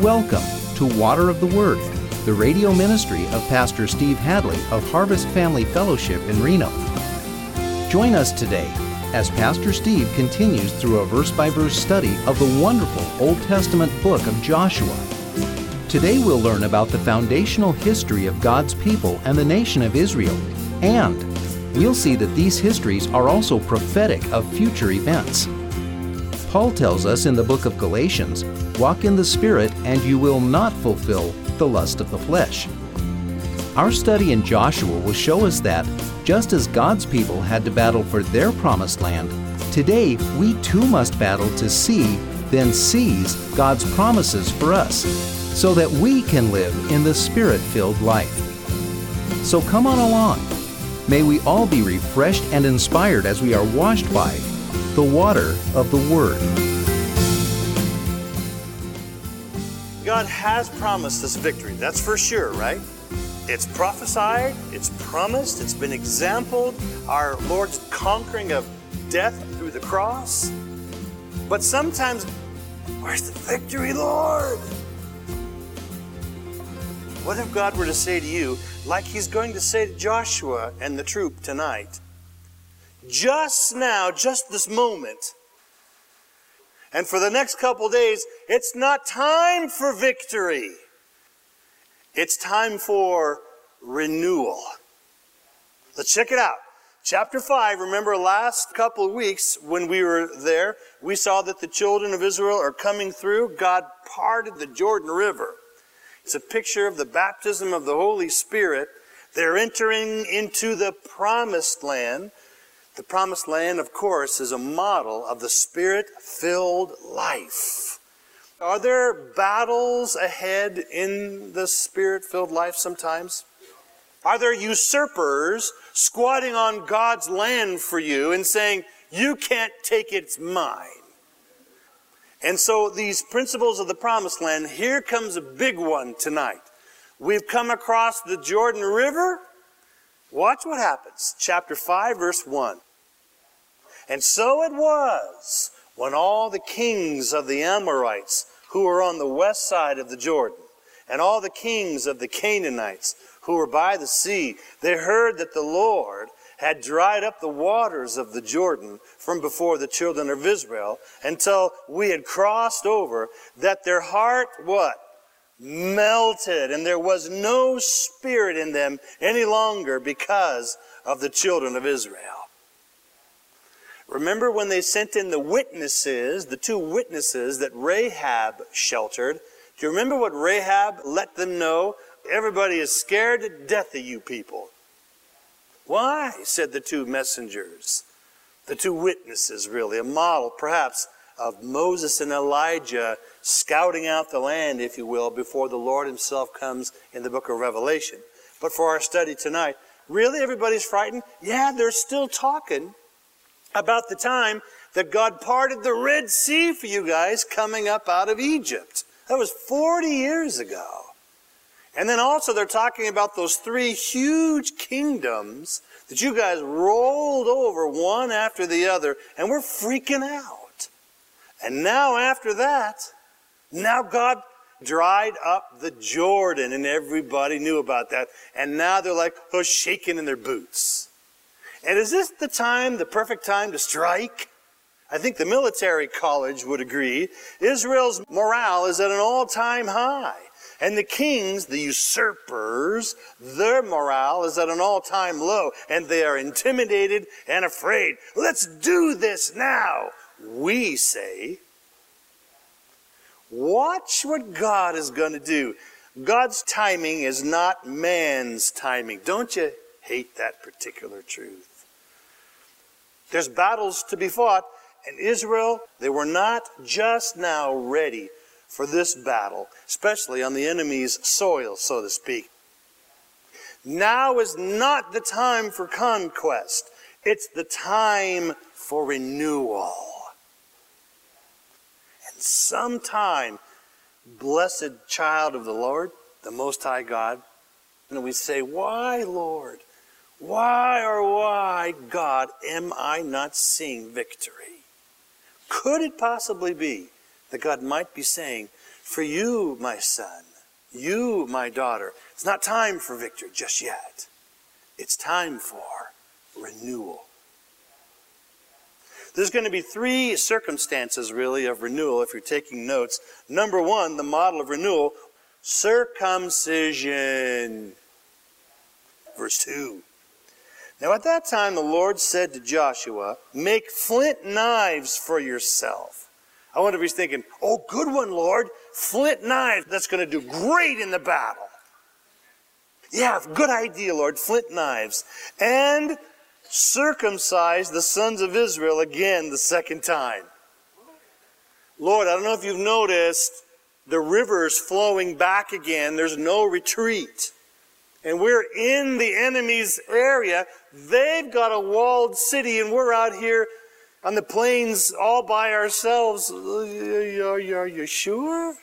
Welcome to Water of the Word, the radio ministry of Pastor Steve Hadley of Harvest Family Fellowship in Reno. Join us today as Pastor Steve continues through a verse-by-verse study of the wonderful Old Testament book of Joshua. Today we'll learn about the foundational history of God's people and the nation of Israel, and we'll see that these histories are also prophetic of future events. Paul tells us in the book of Galatians, "Walk in the Spirit, and you will not fulfill the lust of the flesh." Our study in Joshua will show us that, just as God's people had to battle for their promised land, today we too must battle to see, then seize God's promises for us, so that we can live in the Spirit-filled life. So come on along. May we all be refreshed and inspired as we are washed by the water of the Word. God has promised us victory, that's for sure, right? It's prophesied, it's promised, it's been exampled, our Lord's conquering of death through the cross. But sometimes, where's the victory, Lord? What if God were to say to you, like He's going to say to Joshua and the troop tonight, just now, just this moment, and for the next couple days, it's not time for victory. It's time for renewal. Let's check it out. Chapter 5, remember last couple of weeks when we were there, we saw that the children of Israel are coming through. God parted the Jordan River. It's a picture of the baptism of the Holy Spirit. They're entering into the promised land. The promised land, of course, is a model of the Spirit-filled life. Are there battles ahead in the Spirit-filled life sometimes? Are there usurpers squatting on God's land for you and saying, you can't take it, it's mine? And so these principles of the promised land, here comes a big one tonight. We've come across the Jordan River. Watch what happens. Chapter 5, verse 1. And so it was when all the kings of the Amorites who were on the west side of the Jordan, and all the kings of the Canaanites who were by the sea, they heard that the Lord had dried up the waters of the Jordan from before the children of Israel until we had crossed over, that their heart, what? Melted, and there was no spirit in them any longer because of the children of Israel. Remember when they sent in the witnesses, the two witnesses that Rahab sheltered? Do you remember what Rahab let them know? Everybody is scared to death of you people. Why? Said the two messengers. The two witnesses, really. A model, perhaps, of Moses and Elijah scouting out the land, if you will, before the Lord Himself comes in the book of Revelation. But for our study tonight, really everybody's frightened? Yeah, they're still talking about the time that God parted the Red Sea for you guys coming up out of Egypt. That was 40 years ago. And then also they're talking about those three huge kingdoms that you guys rolled over one after the other, and we're freaking out. And now after that, now God dried up the Jordan, and everybody knew about that. And now they're like, shaking in their boots. And is this the time, the perfect time to strike? I think the military college would agree. Israel's morale is at an all-time high. And the kings, the usurpers, their morale is at an all-time low. And they are intimidated and afraid. Let's do this now, we say. Watch what God is going to do. God's timing is not man's timing. Don't you hate that particular truth? There's battles to be fought, and Israel, they were not just now ready for this battle, especially on the enemy's soil, so to speak. Now is not the time for conquest. It's the time for renewal. And sometime, blessed child of the Lord, the Most High God, and we say, why, Lord? Why, God, am I not seeing victory? Could it possibly be that God might be saying, For you, my son, you, my daughter, it's not time for victory just yet. It's time for renewal. There's going to be three circumstances, really, of renewal if you're taking notes. Number one, the model of renewal, circumcision. Verse 2. Now at that time the Lord said to Joshua, make flint knives for yourself. I wonder if he's thinking, oh, good one, Lord. Flint knives, that's going to do great in the battle. Yeah, good idea, Lord. Flint knives. And circumcise the sons of Israel again the second time. Lord, I don't know if you've noticed, the river's flowing back again. There's no retreat. And we're in the enemy's area. They've got a walled city, and we're out here on the plains all by ourselves. Are you sure?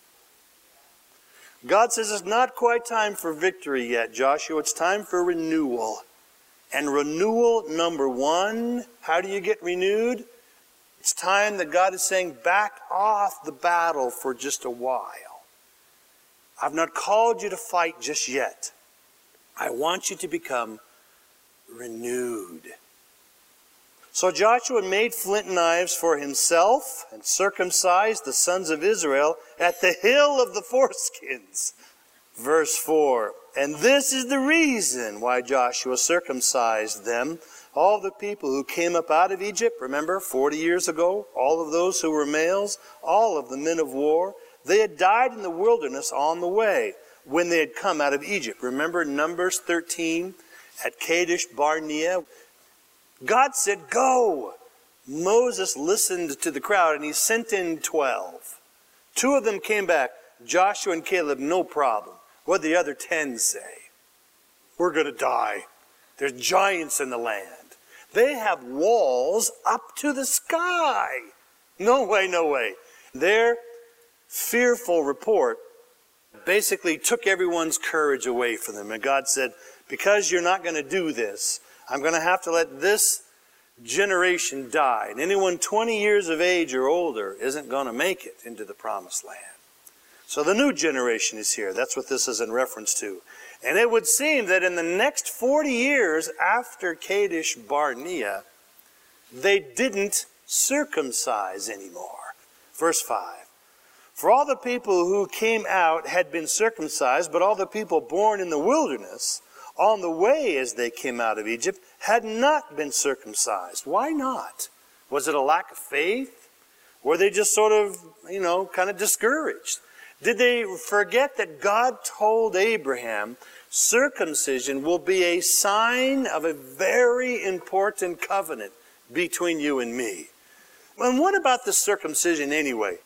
God says it's not quite time for victory yet, Joshua. It's time for renewal. And renewal, number one, how do you get renewed? It's time that God is saying, back off the battle for just a while. I've not called you to fight just yet. I want you to become renewed. So Joshua made flint knives for himself and circumcised the sons of Israel at the hill of the foreskins. Verse 4. And this is the reason why Joshua circumcised them. All the people who came up out of Egypt, remember, 40 years ago, all of those who were males, all of the men of war, they had died in the wilderness on the way when they had come out of Egypt. Remember Numbers 13 at Kadesh Barnea? God said, go. Moses listened to the crowd and he sent in 12. 2 of them came back. Joshua and Caleb, no problem. What did the other 10 say? We're going to die. There's giants in the land. They have walls up to the sky. No way, no way. Their fearful report basically took everyone's courage away from them. And God said, because you're not going to do this, I'm going to have to let this generation die. And anyone 20 years of age or older isn't going to make it into the promised land. So the new generation is here. That's what this is in reference to. And it would seem that in the next 40 years after Kadesh Barnea, they didn't circumcise anymore. Verse 5. For all the people who came out had been circumcised, but all the people born in the wilderness on the way as they came out of Egypt had not been circumcised. Why not? Was it a lack of faith? Were they just sort of, kind of discouraged? Did they forget that God told Abraham, circumcision will be a sign of a very important covenant between you and me? And what about the circumcision anyway?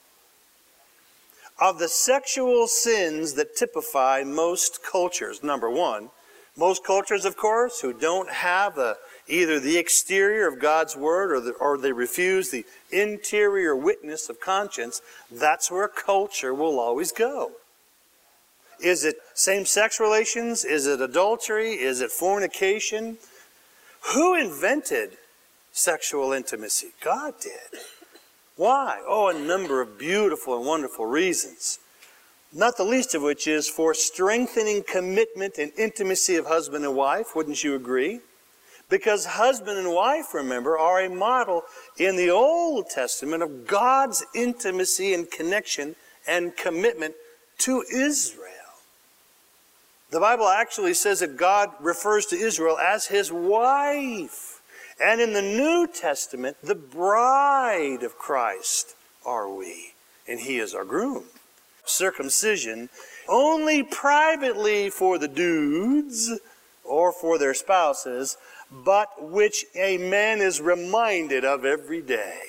Of the sexual sins that typify most cultures, number one, most cultures, of course, who don't have either the exterior of God's Word or they refuse the interior witness of conscience, that's where culture will always go. Is it same-sex relations? Is it adultery? Is it fornication? Who invented sexual intimacy? God did. Why? Oh, a number of beautiful and wonderful reasons. Not the least of which is for strengthening commitment and intimacy of husband and wife. Wouldn't you agree? Because husband and wife, remember, are a model in the Old Testament of God's intimacy and connection and commitment to Israel. The Bible actually says that God refers to Israel as his wife. And in the New Testament, the bride of Christ are we, and he is our groom. Circumcision only privately for the dudes or for their spouses, but which a man is reminded of every day.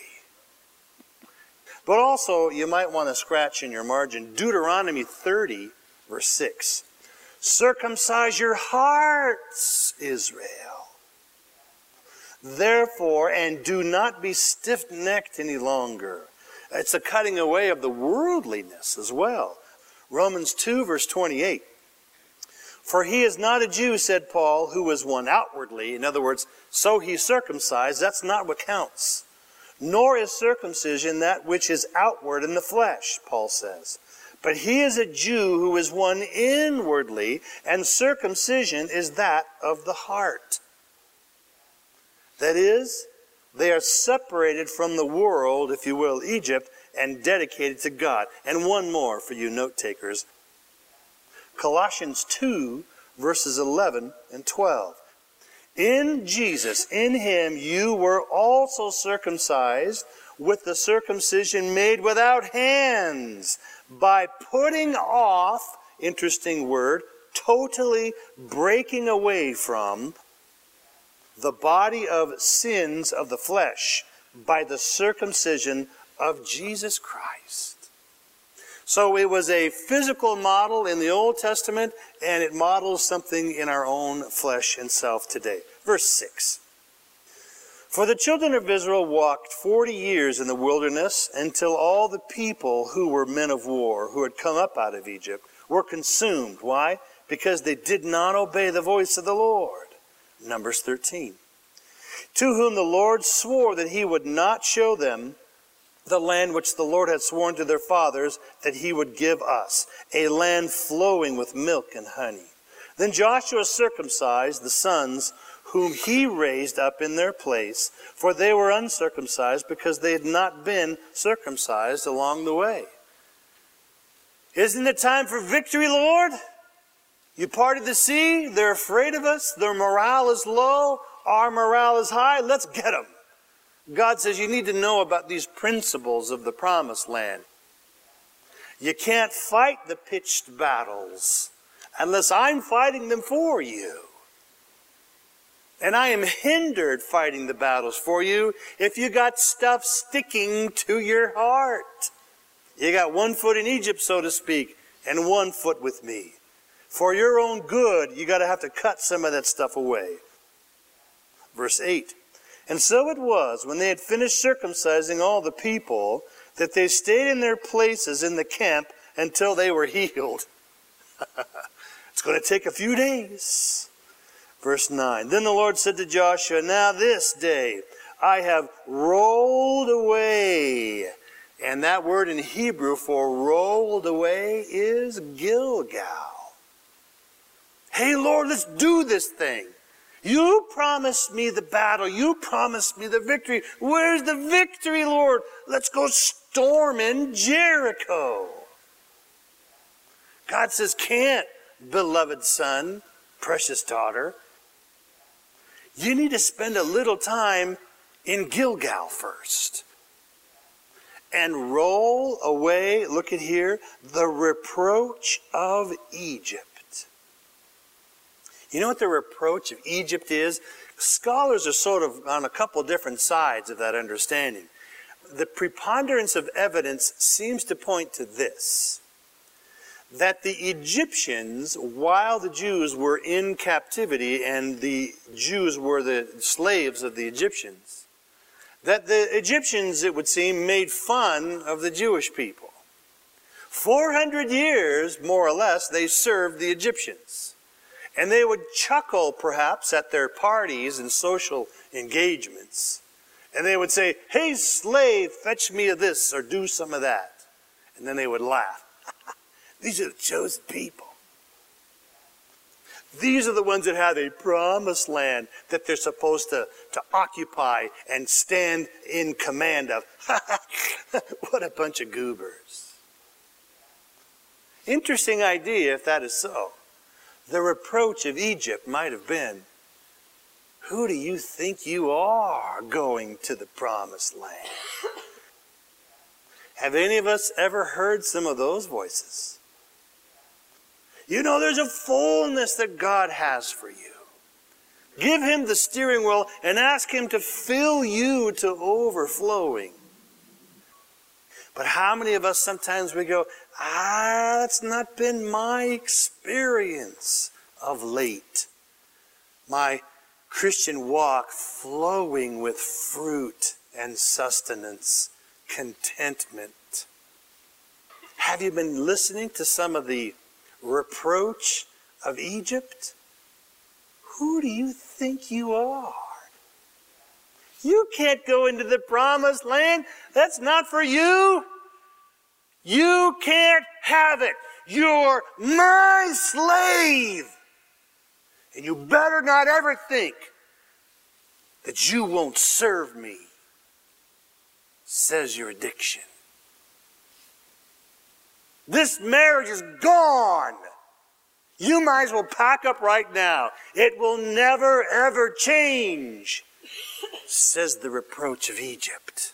But also, you might want to scratch in your margin, Deuteronomy 30, verse 6. Circumcise your hearts, Israel. Therefore, and do not be stiff-necked any longer. It's a cutting away of the worldliness as well. Romans 2, verse 28. For he is not a Jew, said Paul, who is one outwardly. In other words, so he's circumcised. That's not what counts. Nor is circumcision that which is outward in the flesh, Paul says. But he is a Jew who is one inwardly, and circumcision is that of the heart. That is, they are separated from the world, if you will, Egypt, and dedicated to God. And one more for you note takers. Colossians 2, verses 11 and 12. In Jesus, in him, you were also circumcised with the circumcision made without hands, by putting off, interesting word, totally breaking away from the body of sins of the flesh by the circumcision of Jesus Christ. So it was a physical model in the Old Testament, and it models something in our own flesh and self today. Verse 6. For the children of Israel walked 40 years in the wilderness until all the people who were men of war, who had come up out of Egypt, were consumed. Why? Because they did not obey the voice of the Lord. Numbers 13. To whom the Lord swore that he would not show them the land which the Lord had sworn to their fathers that he would give us, a land flowing with milk and honey. Then Joshua circumcised the sons whom he raised up in their place, for they were uncircumcised because they had not been circumcised along the way. Isn't it time for victory, Lord? You parted the sea, they're afraid of us, their morale is low, our morale is high, let's get them. God says you need to know about these principles of the promised land. You can't fight the pitched battles unless I'm fighting them for you. And I am hindered fighting the battles for you if you got stuff sticking to your heart. You got one foot in Egypt, so to speak, and one foot with me. For your own good, you got to have to cut some of that stuff away. Verse 8. And so it was, when they had finished circumcising all the people, that they stayed in their places in the camp until they were healed. It's going to take a few days. Verse 9, then the Lord said to Joshua, now this day I have rolled away. And that word in Hebrew for rolled away is Gilgal. Hey, Lord, let's do this thing. You promised me the battle. You promised me the victory. Where's the victory, Lord? Let's go storming Jericho. God says, can't, beloved son, precious daughter. You need to spend a little time in Gilgal first. And roll away, look at here, the reproach of Egypt. You know what the reproach of Egypt is? Scholars are sort of on a couple different sides of that understanding. The preponderance of evidence seems to point to this, that the Egyptians, while the Jews were in captivity and the Jews were the slaves of the Egyptians, that the Egyptians, it would seem, made fun of the Jewish people. 400 years, more or less, they served the Egyptians. And they would chuckle, perhaps, at their parties and social engagements. And they would say, hey, slave, fetch me of this or do some of that. And then they would laugh. These are the chosen people. These are the ones that have a promised land that they're supposed to occupy and stand in command of. What a bunch of goobers. Interesting idea if that is so. The reproach of Egypt might have been, who do you think you are going to the promised land? Have any of us ever heard some of those voices? You know, there's a fullness that God has for you. Give him the steering wheel and ask him to fill you to overflowing. But how many of us sometimes we go, that's not been my experience of late. My Christian walk flowing with fruit and sustenance, contentment. Have you been listening to some of the reproach of Egypt? Who do you think you are? You can't go into the promised land. That's not for you. You can't have it. You're my slave. And you better not ever think that you won't serve me, says your addiction. This marriage is gone. You might as well pack up right now. It will never, ever change, says the reproach of Egypt.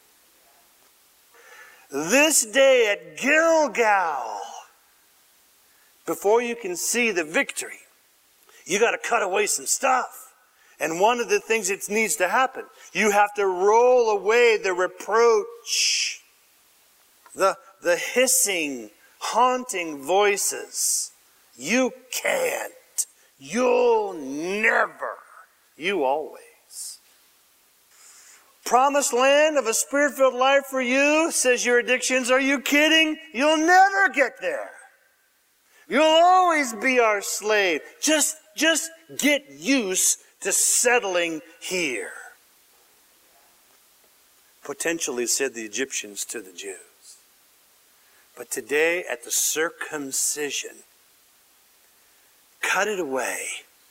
This day at Gilgal, before you can see the victory, you got to cut away some stuff. And one of the things that needs to happen, you have to roll away the reproach, the hissing, haunting voices. You can't. You'll never. You always. Promised land of a spirit-filled life for you, says your addictions. Are you kidding? You'll never get there. You'll always be our slave. Just get used to settling here. Potentially, said the Egyptians to the Jews. But today, at the circumcision, cut it away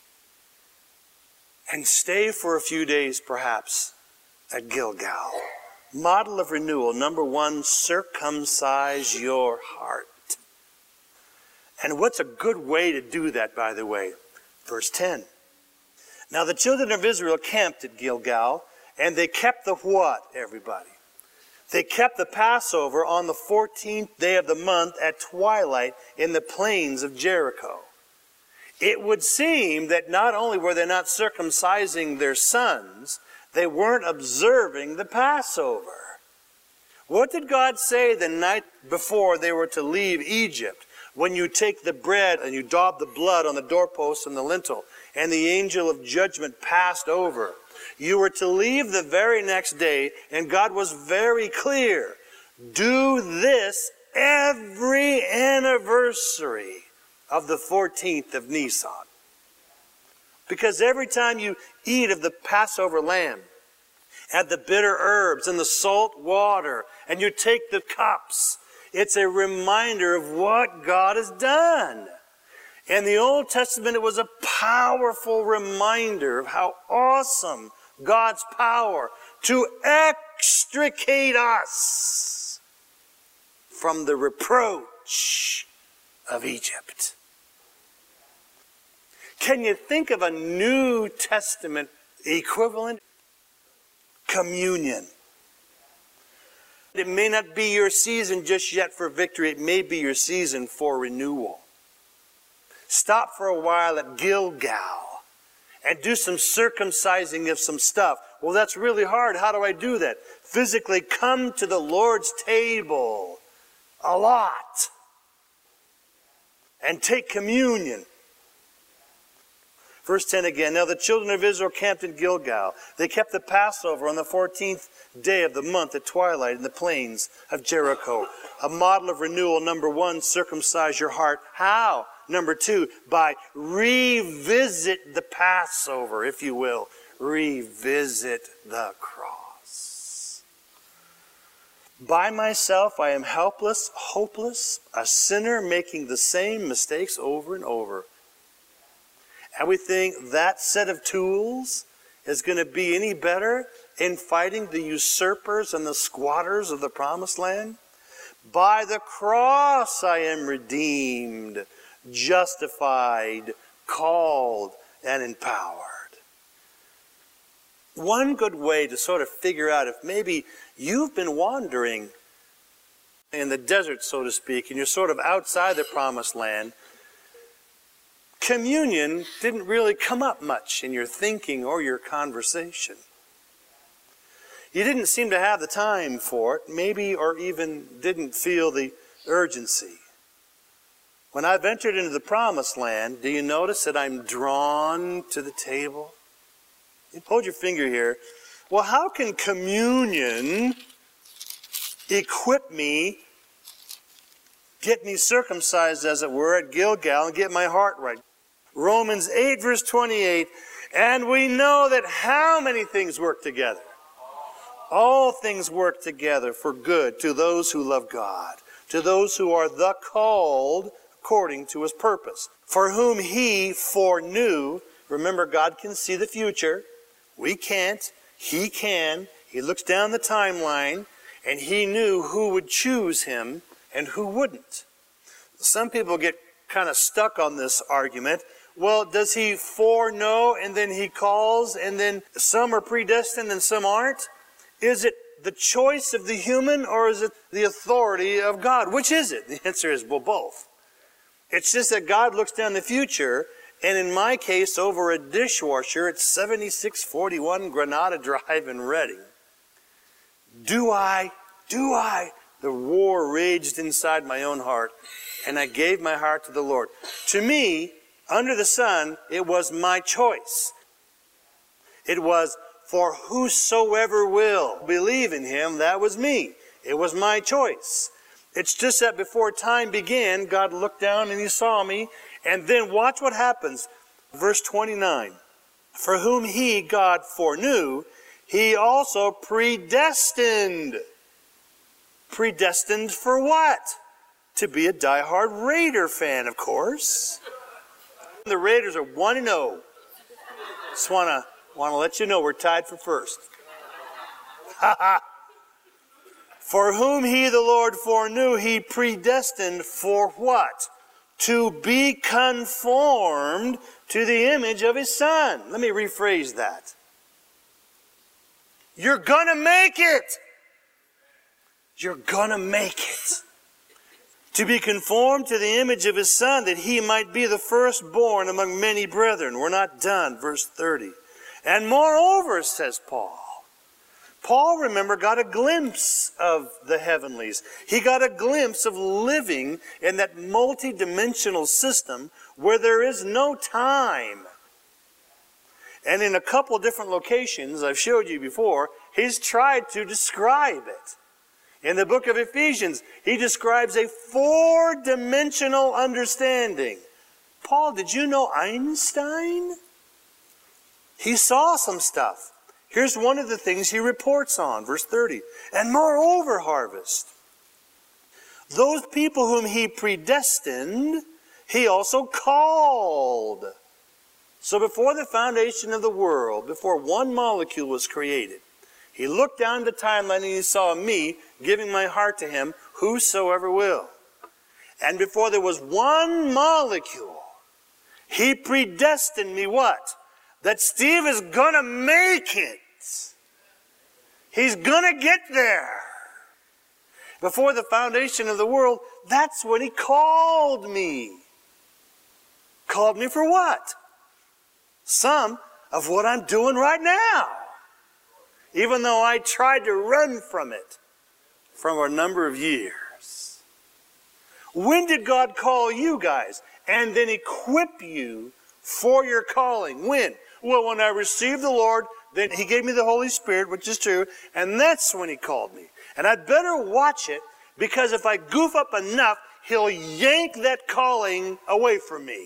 and stay for a few days, perhaps, at Gilgal. Model of renewal. Number 1, circumcise your heart. And what's a good way to do that, by the way? Verse 10. Now the children of Israel camped at Gilgal, and they kept the what, everybody? They kept the Passover on the 14th day of the month at twilight in the plains of Jericho. It would seem that not only were they not circumcising their sons, they weren't observing the Passover. What did God say the night before they were to leave Egypt? When you take the bread and you daub the blood on the doorpost and the lintel, and the angel of judgment passed over, you were to leave the very next day, and God was very clear. Do this every anniversary of the 14th of Nisan. Because every time you eat of the Passover lamb, add the bitter herbs and the salt water, and you take the cups, it's a reminder of what God has done. In the Old Testament, it was a powerful reminder of how awesome God's power to extricate us from the reproach of Egypt. Can you think of a New Testament equivalent? Communion. It may not be your season just yet for victory. It may be your season for renewal. Stop for a while at Gilgal and do some circumcising of some stuff. Well, that's really hard. How do I do that? Physically come to the Lord's table a lot and take communion. Verse 10 again. Now the children of Israel camped in Gilgal. They kept the Passover on the 14th day of the month at twilight in the plains of Jericho. A model of renewal. Number 1, circumcise your heart. How? Number 2, by revisit the Passover, if you will. Revisit the cross. By myself I am helpless, hopeless, a sinner making the same mistakes over and over. And we think that set of tools is going to be any better in fighting the usurpers and the squatters of the promised land? By the cross I am redeemed, justified, called, and empowered. One good way to sort of figure out if maybe you've been wandering in the desert, so to speak, and you're sort of outside the promised land, communion didn't really come up much in your thinking or your conversation. You didn't seem to have the time for it, maybe, or even didn't feel the urgency. When I've entered into the promised land, do you notice that I'm drawn to the table? You hold your finger here. Well, how can communion equip me, get me circumcised, as it were, at Gilgal and get my heart right? Romans 8, verse 28, and we know that how many things work together? All things work together for good to those who love God, to those who are the called according to his purpose. For whom he foreknew, remember, God can see the future. We can't. He can. He looks down the timeline, and he knew who would choose him and who wouldn't. Some people get kind of stuck on this argument. Well, does he foreknow and then he calls and then some are predestined and some aren't? Is it the choice of the human or is it the authority of God? Which is it? The answer is, well, both. It's just that God looks down the future, and in my case, over a dishwasher at 7641 Granada Drive in Reading. Do I? The war raged inside my own heart, and I gave my heart to the Lord. To me, under the sun, it was my choice. It was, for whosoever will believe in him, that was me. It was my choice. It's just that before time began, God looked down and he saw me. And then watch what happens. Verse 29. For whom he, God, foreknew, he also predestined. Predestined for what? To be a diehard Raider fan, of course. The Raiders are 1-0. Just want to let you know we're tied for first. For whom he, the Lord, foreknew, he predestined for what? To be conformed to the image of his Son. Let me rephrase that. You're going to make it. You're going to make it. To be conformed to the image of his Son, that he might be the firstborn among many brethren. We're not done. Verse 30. And moreover, says Paul, remember, got a glimpse of the heavenlies. He got a glimpse of living in that multi-dimensional system where there is no time. And in a couple different locations, I've showed you before, he's tried to describe it. In the book of Ephesians, he describes a 4-dimensional understanding. Paul, did you know Einstein? He saw some stuff. Here's one of the things he reports on, verse 30. And moreover, harvest. Those people whom he predestined, he also called. So before the foundation of the world, before one molecule was created, he looked down the timeline and he saw me giving my heart to him, whosoever will. And before there was one molecule, he predestined me what? That Steve is going to make it. He's going to get there. Before the foundation of the world, that's when he called me. Called me for what? Some of what I'm doing right now. Even though I tried to run from it for a number of years. When did God call you guys and then equip you for your calling? When? Well, when I received the Lord, then he gave me the Holy Spirit, which is true, and that's when he called me. And I'd better watch it, because if I goof up enough, he'll yank that calling away from me.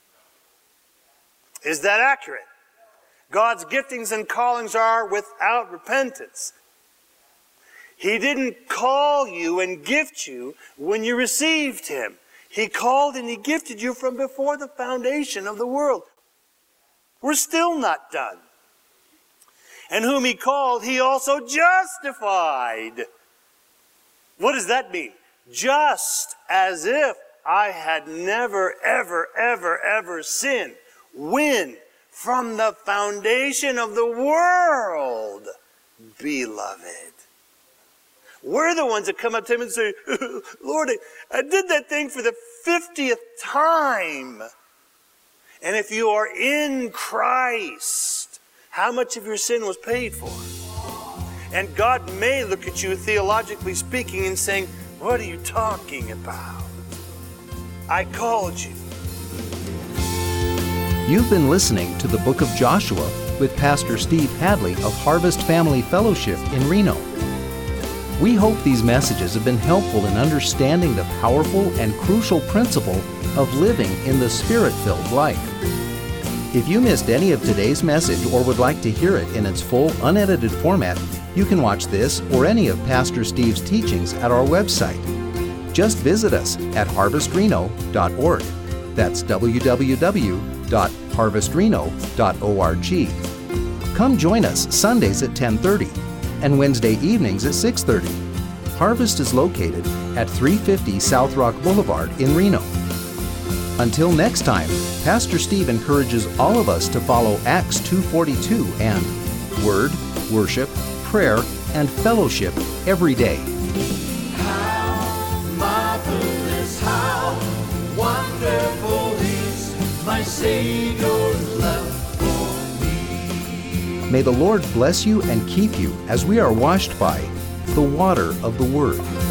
Is that accurate? God's giftings and callings are without repentance. He didn't call you and gift you when you received him. He called and he gifted you from before the foundation of the world. We're still not done. And whom he called, he also justified. What does that mean? Just as if I had never, ever sinned. When? From the foundation of the world, beloved. We're the ones that come up to him and say, Lord, I did that thing for the 50th time. And if you are in Christ, how much of your sin was paid for? And God may look at you, theologically speaking, and saying, what are you talking about? I called you. You've been listening to the Book of Joshua with Pastor Steve Hadley of Harvest Family Fellowship in Reno. We hope these messages have been helpful in understanding the powerful and crucial principle of living in the Spirit-filled life. If you missed any of today's message or would like to hear it in its full, unedited format, you can watch this or any of Pastor Steve's teachings at our website. Just visit us at harvestreno.org. That's www.harvestreno.org. Come join us Sundays at 10:30 and Wednesday evenings at 6:30. Harvest is located at 350 South Rock Boulevard in Reno. Until next time, Pastor Steve encourages all of us to follow Acts 2:42 and Word, Worship, Prayer, and Fellowship every day. How marvelous, how wonderful is my Savior's love for me. May the Lord bless you and keep you as we are washed by the water of the Word.